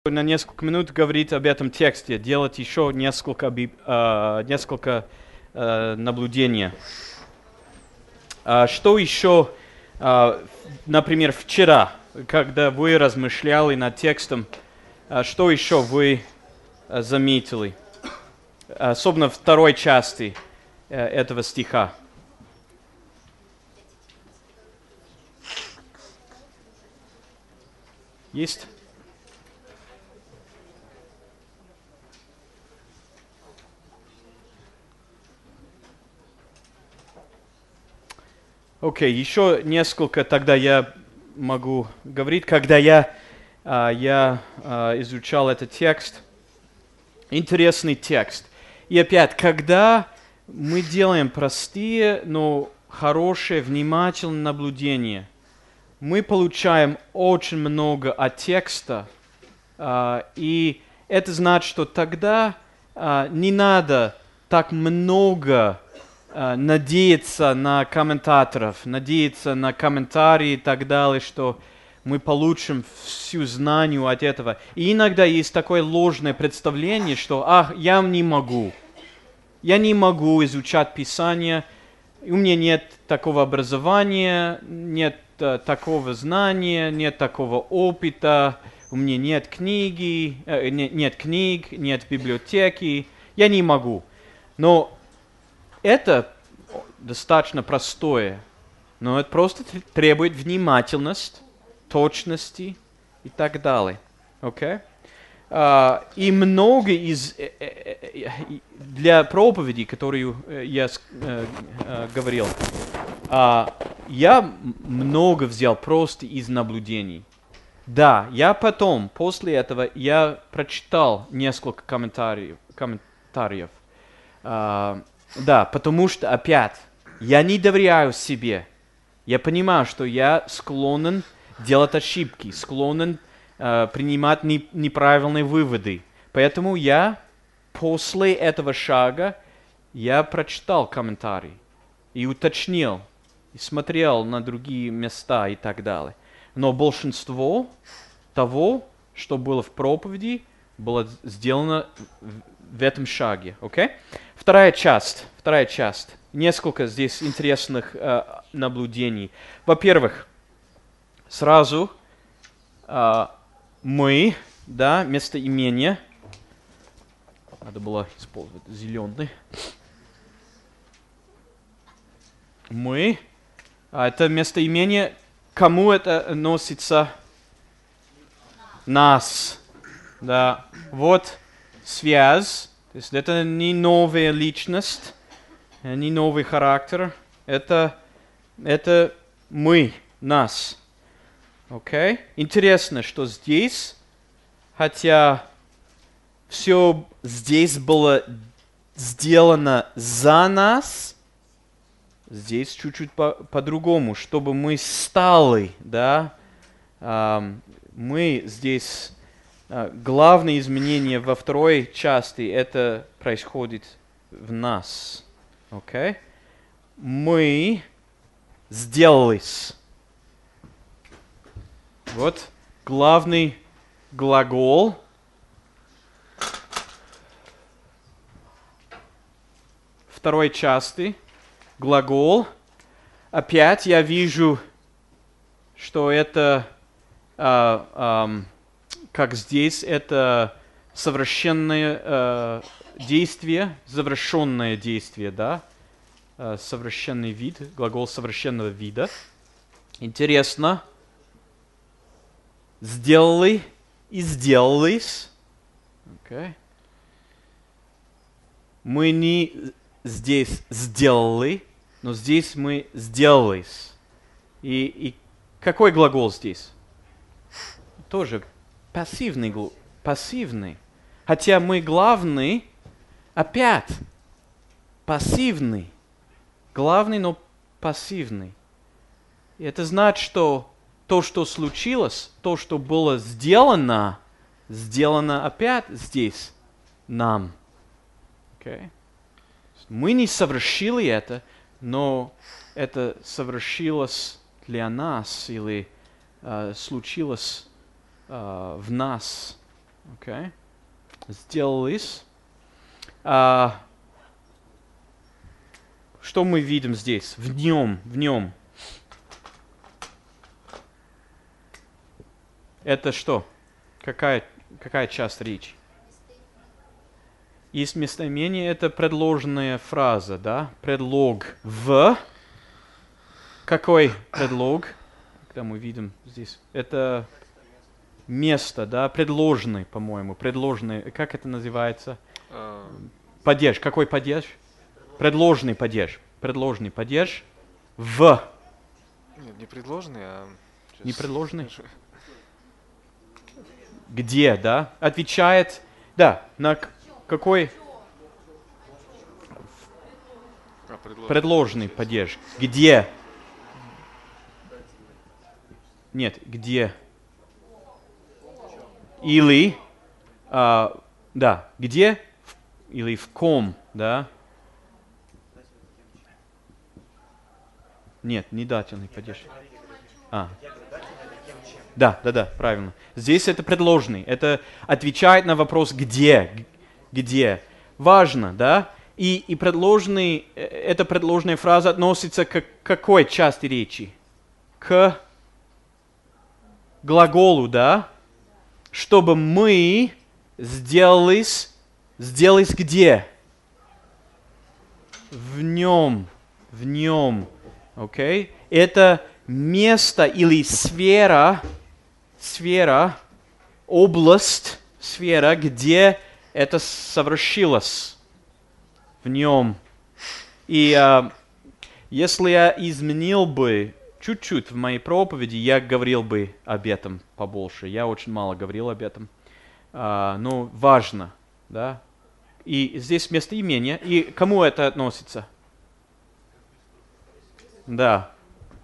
На несколько минут говорит об этом тексте, делать еще несколько наблюдений. Что еще, например, вчера, когда вы размышляли над текстом, что еще вы заметили? Особенно в второй части этого стиха. Есть? Окей, еще несколько тогда я могу говорить. Когда я изучал этот текст, интересный текст. И опять, когда мы делаем простые, но хорошие, внимательные наблюдения, мы получаем очень много от текста, и это значит, что тогда не надо так много надеяться на комментаторов, надеяться на комментарии и так далее, что мы получим всю знанию от этого. И иногда есть такое ложное представление, что я не могу изучать Писание, у меня нет такого образования, нет такого знания, нет такого опыта, у меня нет книги, нет книг, нет библиотеки, я не могу. Но это достаточно простое, но это просто требует внимательности, точности и так далее. Okay? И много для проповеди, которую я говорил, я много взял просто из наблюдений. Да, я потом, после этого, я прочитал несколько комментариев. Да, потому что, опять, я не доверяю себе. Я понимаю, что я склонен делать ошибки, склонен принимать неправильные выводы. Поэтому я после этого шага я прочитал комментарий и уточнил, и смотрел на другие места и так далее. Но большинство того, что было в проповеди, было сделано в этом шаге. Okay? Вторая часть. Несколько здесь интересных наблюдений. Во-первых, сразу мы, да, местоимение, надо было использовать зеленый. Мы, это местоимение, кому это относится? Нас. Да, вот связь, то есть это не новая личность, не новый характер, это мы, нас. Окей? Интересно, что здесь, хотя все здесь было сделано за нас, здесь чуть-чуть по-другому, чтобы мы стали, да, мы здесь, главное изменение во второй части, это происходит в нас. Окей? Мы сделались. Вот главный глагол. Второй части. Глагол. Опять я вижу, что это, как здесь, это совершенное действие, завершенное действие, да? Совершенный вид, глагол совершенного вида. Интересно. Сделали и сделались. Okay. Мы не здесь сделали, но здесь мы сделались. И какой глагол здесь? Тоже пассивный. Хотя мы главный, опять пассивный. Главный, но пассивный. И это значит, что то, что случилось, то, что было сделано опять здесь, нам. Okay? Мы не совершили это, но это совершилось для нас или случилось в нас. Okay. Сделались. Что мы видим здесь? В нем. Это что? Какая часть речи? Есть местоимение, это предложенная фраза, да? Предлог в. Какой предлог? Когда мы видим здесь. Это место, да? Предложенный, по-моему. Предложенный. Как это называется? Падеж. Какой падеж? Предложенный падеж. Предложенный падеж в. Нет, не предложенный, а... Не предложенный? Где, да? Отвечает, да, на какой предложенный падеж. Где? Нет, где? Или, да, где? Или в ком, да? Нет, не дательный падеж. Да, правильно. Здесь это предложенный. Это отвечает на вопрос где. Где. Важно, да? И предложенный, эта предложенная фраза относится к какой части речи? К глаголу, да? Чтобы мы сделались где? В нем. Окей? Это место или сфера, область, сфера, где это совершилось. В нем. И если я изменил бы чуть-чуть в моей проповеди, я говорил бы об этом побольше. Я очень мало говорил об этом. Но важно, да? И здесь местоимение. И кому это относится? Да.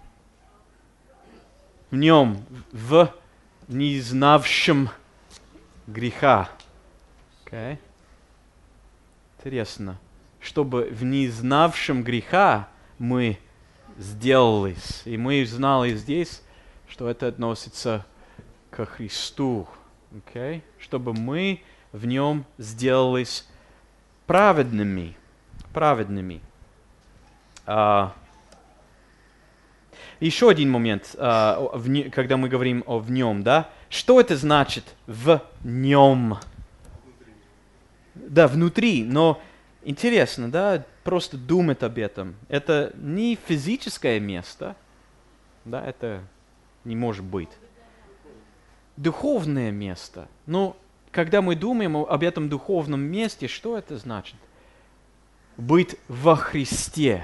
В нем, в незнавшем греха. Okay. Интересно. Чтобы в незнавшем греха мы сделались. И мы знали здесь, что это относится к Христу. Okay. Чтобы мы в нем сделались праведными. Еще один момент, когда мы говорим о в нем, да? Что это значит в нем? Да, внутри, но интересно, да, просто думать об этом. Это не физическое место, да, это не может быть. Духовное место. Но когда мы думаем об этом духовном месте, что это значит? Быть во Христе.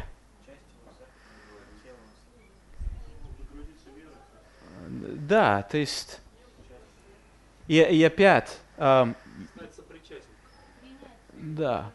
Да, то есть, и опять, да,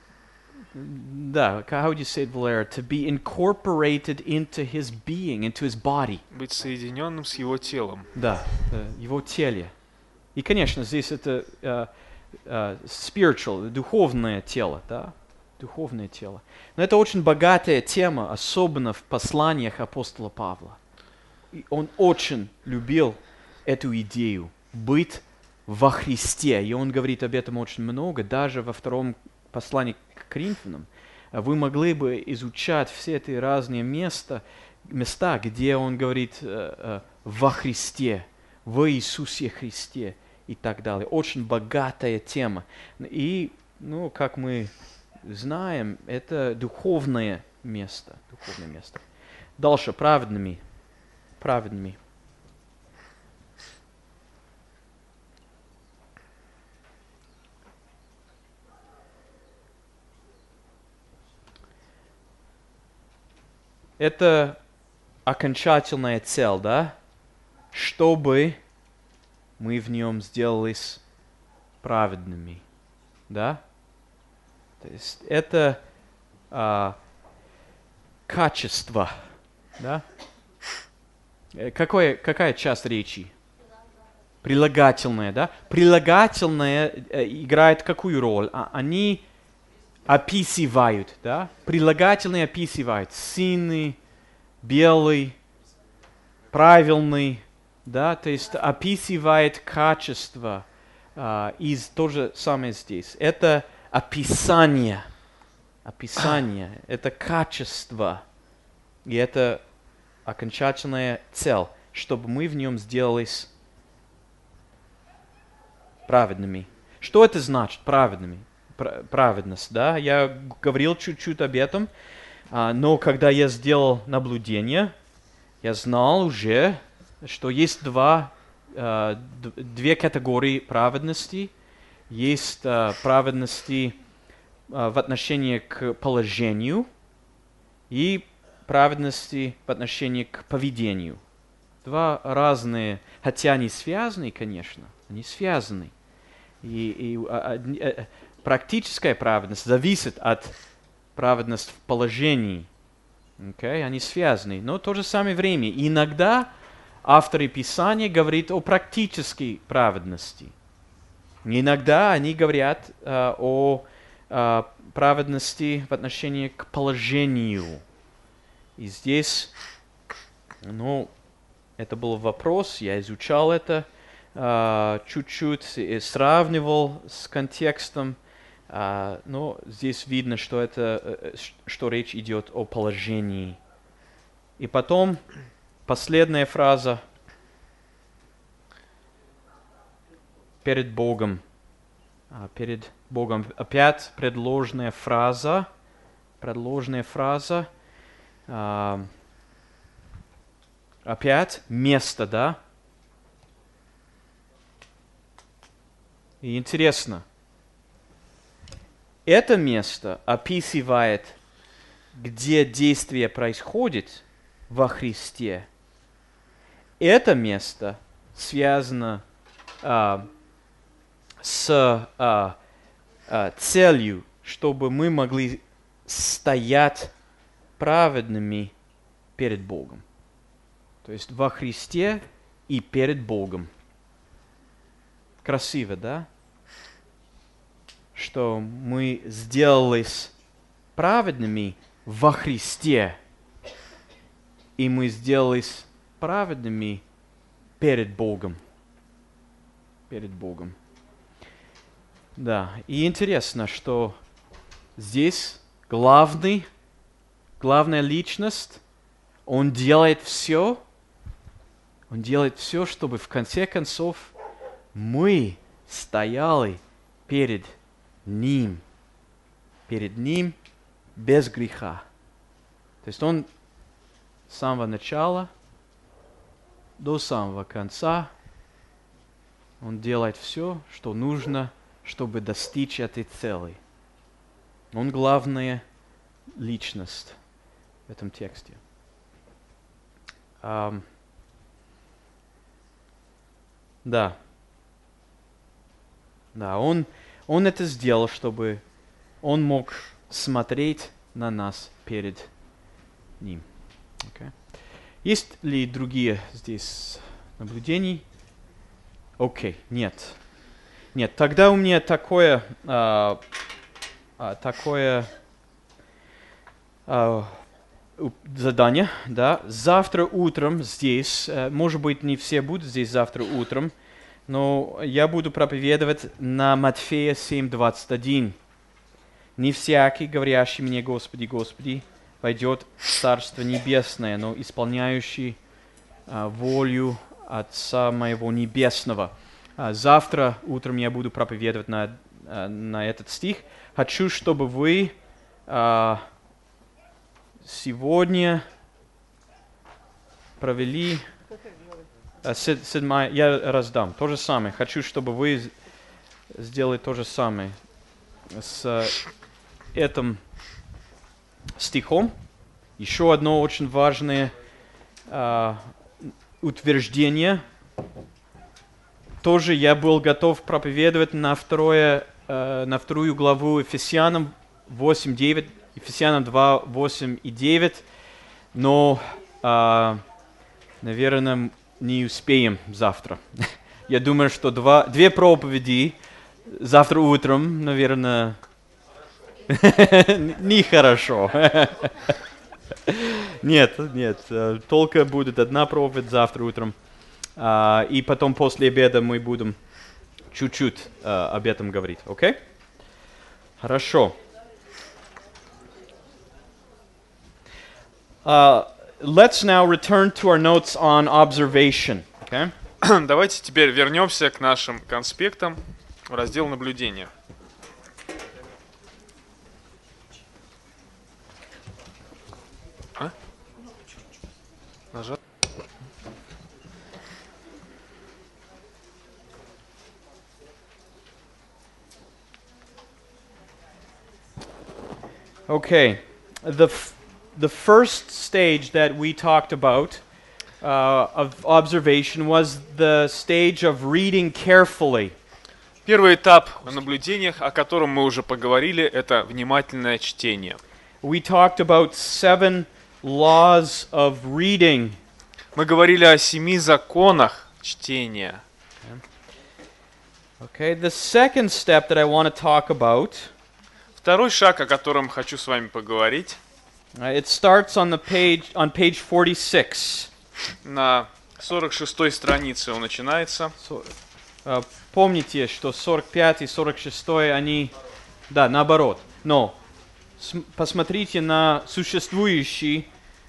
how do you say it, Valera? To be incorporated into his being, into his body. Быть соединенным с его телом. Да, его теле. И, конечно, здесь это spiritual, духовное тело, да, духовное тело. Но это очень богатая тема, особенно в посланиях апостола Павла. И он очень любил эту идею быть во Христе. И он говорит об этом очень много, даже во втором послании к Коринфянам. Вы могли бы изучать все эти разные места, где он говорит во Христе, в Иисусе Христе и так далее. Очень богатая тема. И, как мы знаем, это духовное место. Дальше, праведными. Это окончательная цель, да? Чтобы мы в нем сделались праведными, да? То есть это качество, да? Какая часть речи? Прилагательная, да? Прилагательная играет какую роль? Они описывают, да? Прилагательные описывают. Синий, белый, правильный, да? То есть описывает качество, И то же самое здесь. Это описание. Описание. Это качество. И это окончательная цель, чтобы мы в нем сделались праведными. Что это значит, праведными? Праведность, да? Я говорил чуть-чуть об этом, но когда я сделал наблюдение, я знал уже, что есть две категории праведности. Есть праведности в отношении к положению и праведности в отношении к поведению. Два разные, хотя они связаны, конечно, они связаны. Практическая праведность зависит от праведности в положении. Они связаны, но в то же самое время. Иногда авторы Писания говорят о практической праведности. Иногда они говорят о праведности в отношении к положению. И здесь, это был вопрос, я изучал это чуть-чуть, и сравнивал с контекстом, но здесь видно, что речь идет о положении. И потом последняя фраза перед Богом. Перед Богом. Опять предложенная фраза. Опять место, да? И интересно. Это место описывает, где действие происходит во Христе. Это место связано с целью, чтобы мы могли стоять праведными перед Богом. То есть во Христе и перед Богом. Красиво, да? Что мы сделались праведными во Христе, и мы сделались праведными перед Богом. Перед Богом. Да, и интересно, что здесь главная личность, он делает все, чтобы в конце концов мы стояли перед Ним без греха. То есть он с самого начала до самого конца, он делает все, что нужно, чтобы достичь этой цели. Он главная личность в этом тексте. Да, он это сделал, чтобы он мог смотреть на нас перед Ним. Okay. Есть ли другие здесь наблюдения? Окей, нет. Нет, тогда у меня такое задание, да. Завтра утром здесь, может быть, не все будут здесь завтра утром, но я буду проповедовать на Матфея 7:21. Не всякий, говорящий мне, Господи, Господи, войдет в Царство Небесное, но исполняющий волю Отца моего Небесного. Завтра утром я буду проповедовать на этот стих. Хочу, чтобы вы сегодня провели... я раздам. То же самое. Хочу, чтобы вы сделали то же самое с этим стихом. Еще одно очень важное утверждение. Тоже я был готов проповедовать на вторую главу Ефесянам 8:9, Ефесянам 2:8 и 9, но, наверное, не успеем завтра. Я думаю, что две проповеди завтра утром, наверное, нехорошо. Нет, только будет одна проповедь завтра утром. И потом после обеда мы будем чуть-чуть об этом говорить, окей? Хорошо. Let's now return to our notes on observation, okay? Давайте теперь вернемся к нашим конспектам в раздел наблюдения. Нажать. Okay, the first stage that we talked about of observation was the stage of reading carefully. Первый этап в наблюдениях, о котором мы уже поговорили, это внимательное чтение. We talked about 7 laws of reading. Мы говорили о 7 законах чтения. Okay, the second step that I want to talk about. Второй шаг, о котором хочу с вами поговорить. It starts on page 46. На 46-й странице он начинается. Помните, что 45 и 46 они, да, наоборот. Но посмотрите на существующую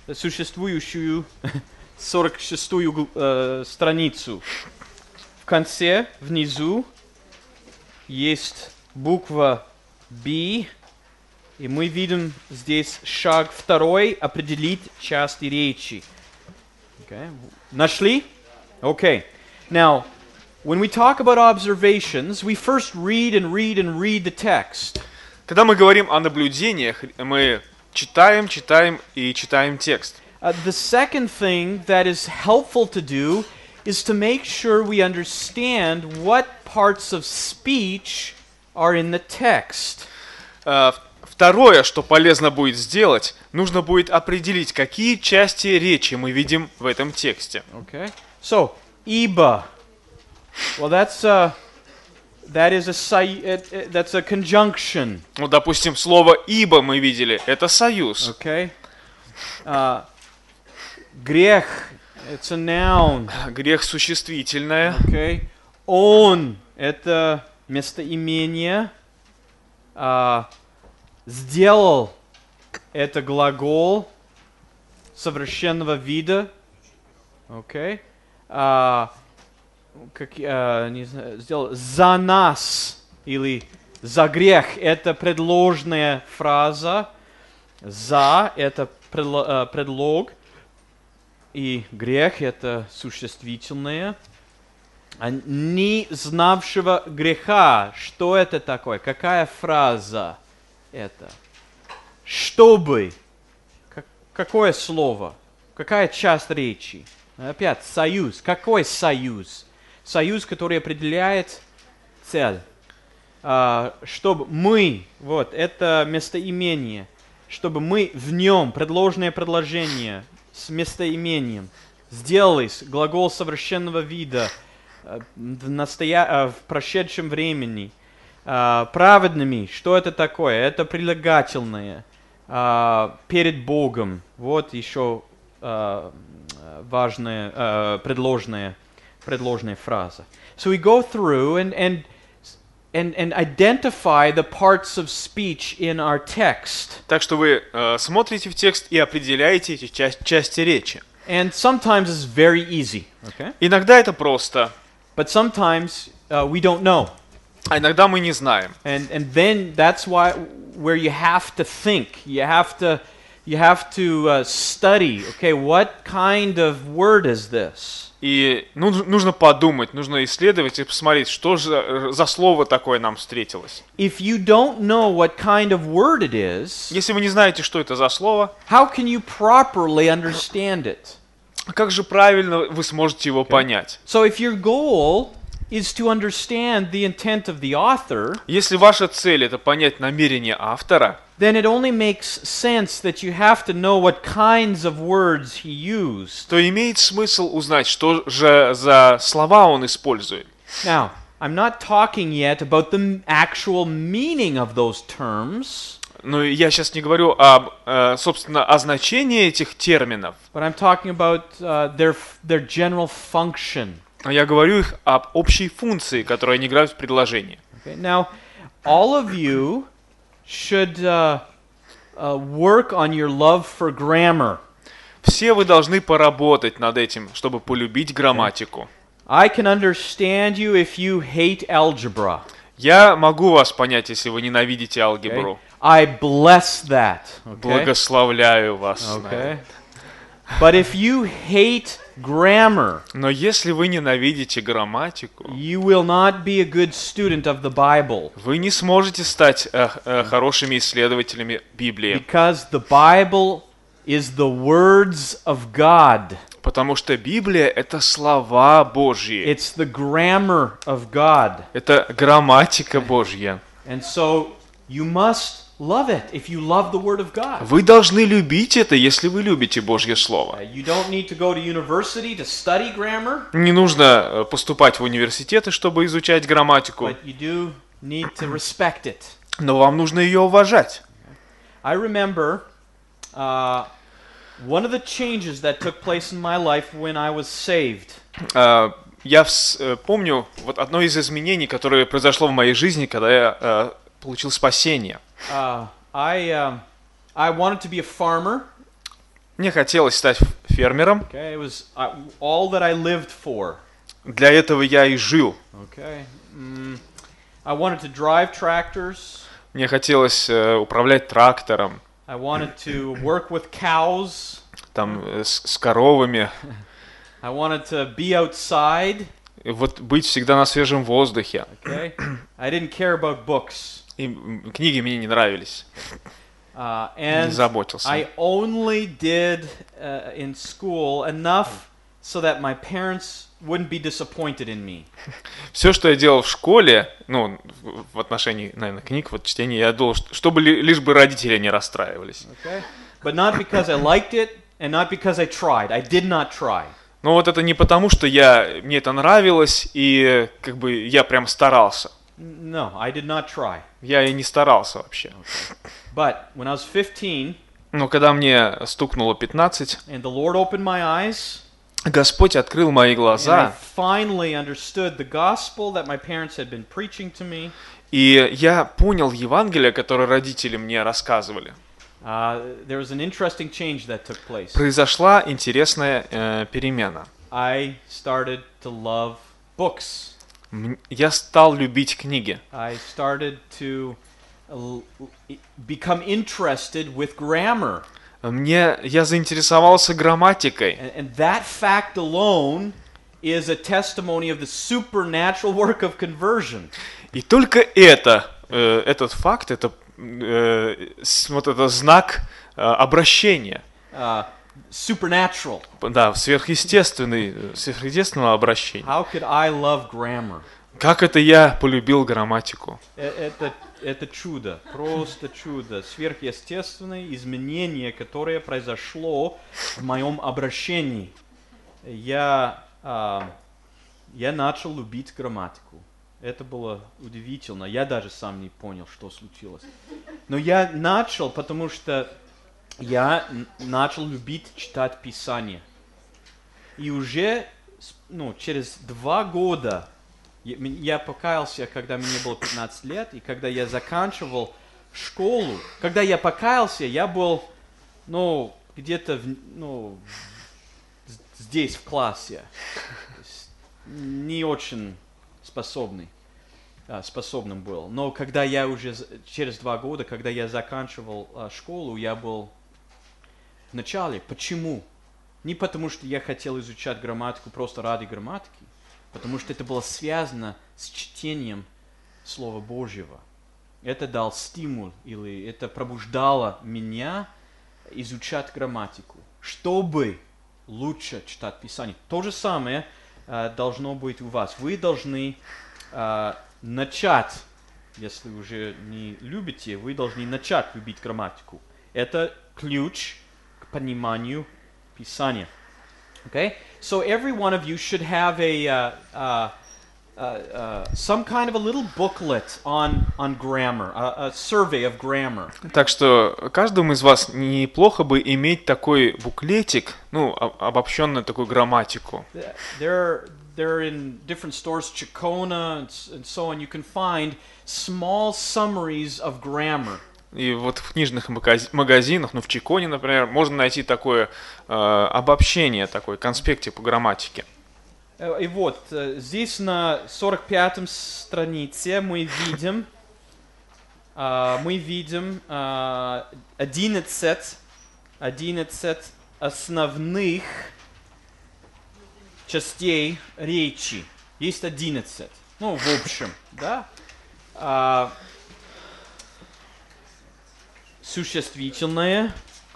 46-ю страницу. В конце, внизу, есть буква B, и мы видим здесь шаг второй, определить части речи. Okay. Нашли? Okay. Now, when we talk about observations, we first read the text. Когда мы говорим о наблюдениях, мы читаем и читаем текст. The second thing that is helpful to do is to make sure we understand what parts of speech are in the text. Второе, что полезно будет сделать, нужно будет определить, какие части речи мы видим в этом тексте. Okay. So, ибо. Well, that's a conjunction. Ну, допустим, слово «ибо» мы видели, это союз. Okay. Грех, it's a noun. Грех существительное. Okay. Он, это местоимение. Сделал, это глагол совершенного вида. Okay. Не знаю, сделал за нас или за грех, это предложная фраза. За, это предлог. И грех это существительное. Не знавшего греха. Что это такое? Какая фраза это? Чтобы. Какое слово? Какая часть речи? Опять союз. Какой союз? Союз, который определяет цель. Чтобы мы, вот, это местоимение. Чтобы мы в нем, предложенное предложение с местоимением, сделались, глагол совершенного вида, в прошедшем времени, праведными. Что это такое? Это прилагательное перед Богом. Вот еще важная предложная фраза. So we go through and identify the parts of speech in our text. Так что вы смотрите в текст и определяете эти части речи. And sometimes it's very easy. Okay? Иногда это просто. But sometimes we don't know. А иногда мы не знаем. And then that's where you have to think. You have to study. Okay, what kind of word is this? И нужно подумать, нужно исследовать и посмотреть, что же за слово такое нам встретилось. If you don't know what kind of word it is, Если вы не знаете, что это за слово, how can you properly understand it? как же правильно вы сможете его понять? So if your goal is to understand the intent of the author, Если ваша цель это понять намерение автора, then it only makes sense that you have to know what kinds of words he used. то имеет смысл узнать, что же за слова он использует. Now, I'm not talking yet about the actual meaning of those terms, Но я сейчас не говорю об, собственно, о значении этих терминов, but I'm talking about their general function. Я говорю их об общей функции, которую они играют в предложении. Okay? Now, all of you should work on your love for grammar. Все вы должны поработать над этим, чтобы полюбить грамматику. I can understand you if you hate algebra. Я могу вас понять, если вы ненавидите Okay? алгебру. I bless that. Okay? Благословляю вас. на Okay? это. But if you hate grammar, Но если вы ненавидите грамматику, you will not be a good student of the Bible. вы не сможете стать хорошими исследователями Библии. Because the Bible is the words of God. Потому что Библия — это слова Божьи. It's the grammar of God. Это грамматика Божья. And so you must love it if you love the Word of God. Вы должны любить это, если вы любите Божье Слово. You don't need to go to university to study grammar, Не нужно поступать в университеты, чтобы изучать грамматику, but you do need to respect it. но вам нужно ее уважать. I remember one of the changes that took place in my life when I was saved. Я помню вот одно из изменений, которое произошло в моей жизни, когда я получил спасение. I wanted to be a farmer. Мне хотелось стать фермером. Okay, it was all that I lived for. Для этого я и жил. Okay, I wanted to drive tractors. Мне хотелось управлять трактором, I wanted to work with cows. там, с коровами, I wanted to be outside. и вот быть всегда на свежем воздухе. Okay, I didn't care about books. И книги мне не нравились, не And заботился. I only did in school enough so that my parents wouldn't be disappointed in me. Все, что я делал в школе, ну, в отношении, наверное, книг, вот чтения, я думал, чтобы лишь бы родители не расстраивались. Okay, but not because I liked it and not because I tried. I did not try. Но вот это не потому, что мне это нравилось, и как бы я прям старался. No, I did not try. Я и не старался вообще. But when I was 15 Но когда мне стукнуло 15, and the Lord opened my eyes, Господь открыл мои and I глаза, finally understood the gospel that my parents had been preaching to me, и я понял Евангелие, которое родители мне рассказывали. there was an interesting change that took place. Произошла интересная перемена. I started to love books. Я стал любить книги. I started to become interested with grammar. Я заинтересовался грамматикой. And that fact alone is a testimony of the supernatural work of conversion. И только этот факт, вот это знак обращения. Supernatural. Да, сверхъестественного обращения. How could I love grammar? Как это я полюбил грамматику? Это чудо, просто чудо, сверхъестественное изменение, которое произошло в моем обращении. Я начал любить грамматику. Это было удивительно. Я даже сам не понял, что случилось. Но я начал, потому что я начал любить читать Писание. И уже через 2 года я покаялся, когда мне было 15 лет, и когда я заканчивал школу. Когда я покаялся, я был, где-то, здесь, в классе. Не очень способным был. Но когда я уже, через 2 года, когда я заканчивал школу, я был в начале. Почему? Не потому, что я хотел изучать грамматику просто ради грамматики, потому что это было связано с чтением Слова Божьего. Это дал стимул, или это пробуждало меня изучать грамматику, чтобы лучше читать Писание. То же самое должно быть у вас. Вы должны начать, если уже не любите, вы должны начать любить грамматику. Это ключ к пониманию Писания. Okay? So every one of you should have some kind of a little booklet on grammar, a survey of grammar. Так что каждому из вас неплохо бы иметь такой буклетик, обобщенную такую грамматику. There they're in different stores, Chacona and so on. You can find small summaries of grammar. И вот в книжных магазинах, ну в Чиконе, например, можно найти такое обобщение, такой конспектик по грамматике. И вот, здесь на 45-м странице мы видим 11 основных частей речи. Есть 11. Ну, в общем, да? Существительное,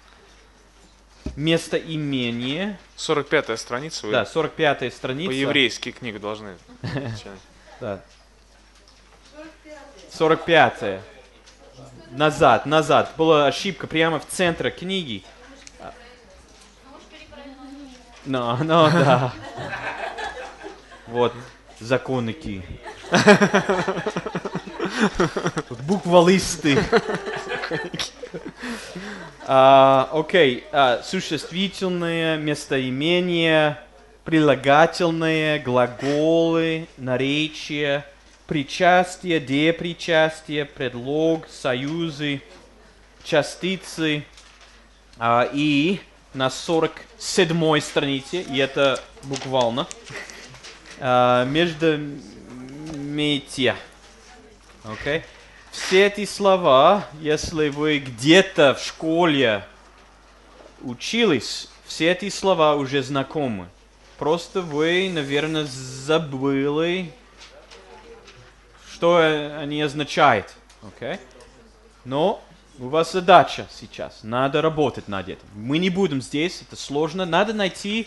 местоимение. 45-я страница. Да, 45-я страница. По-еврейски книгу должны. Да. 45-я. Назад. Была ошибка прямо в центре книги. Ну, да. Вот, законники. Буквалисты. Окей, существительное, местоимение, прилагательные, глаголы, наречия, причастие, депричастие, предлог, союзы, частицы. И на 47-й странице, и это буквально, междометия. Okay? Все эти слова, если вы где-то в школе учились, все эти слова уже знакомы. Просто вы, наверное, забыли, что они означают. Okay? Но у вас задача сейчас. Надо работать над этим. Мы не будем здесь, это сложно. Надо найти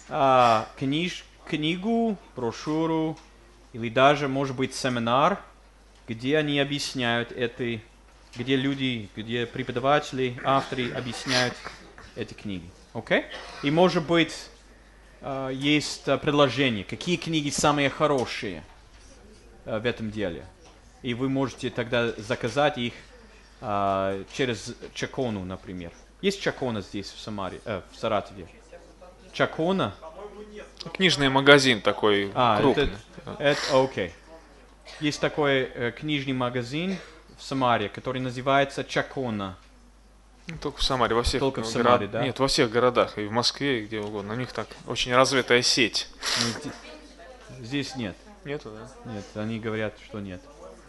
книгу, брошюру или даже, может быть, семинар, где они объясняют это, где люди, где преподаватели, авторы объясняют эти книги. Окей? И, может быть, есть предложение, какие книги самые хорошие в этом деле. И вы можете тогда заказать их через Чакону, например. Есть Чакона здесь, в Саратове? Чакона? Книжный магазин такой крупный. Окей. Есть такой книжный магазин в Самаре, который называется Чакона. Только в Самаре, во всех городах. Самаре, да? Нет, во всех городах, и в Москве, и где угодно. У них так очень развитая сеть. Здесь нет. Нету, да? Нет, они говорят, что нет.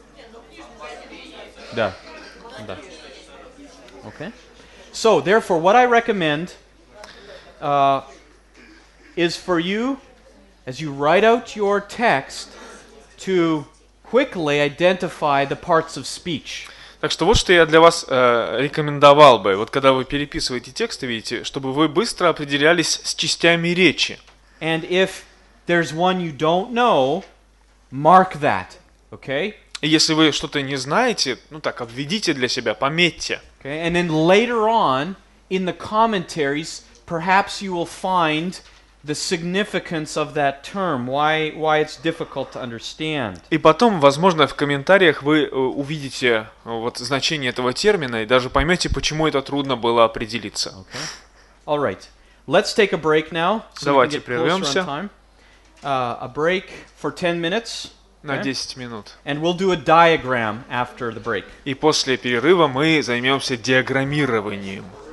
Да. Okay. So, therefore, what I recommend is for you, as you write out your text, to quickly identify the parts of speech. Так что вот что я для вас рекомендовал бы, вот когда вы переписываете тексты, видите, чтобы вы быстро определялись с частями речи. And if there's one you don't know, mark that, okay? И если вы что-то не знаете, ну так, обведите для себя, пометьте. Okay? And then later on, in the commentaries, perhaps you will find the significance of that term, why it's difficult to understand. И потом, возможно, в комментариях вы увидите вот значение этого термина и даже поймете, почему это трудно было определиться. Okay. All right. Let's take a break now. So Давайте we can get closer прервемся. on time. A break for 10 minutes. На 10 минут. And we'll do a diagram after the break. И после перерыва мы займемся диаграммированием.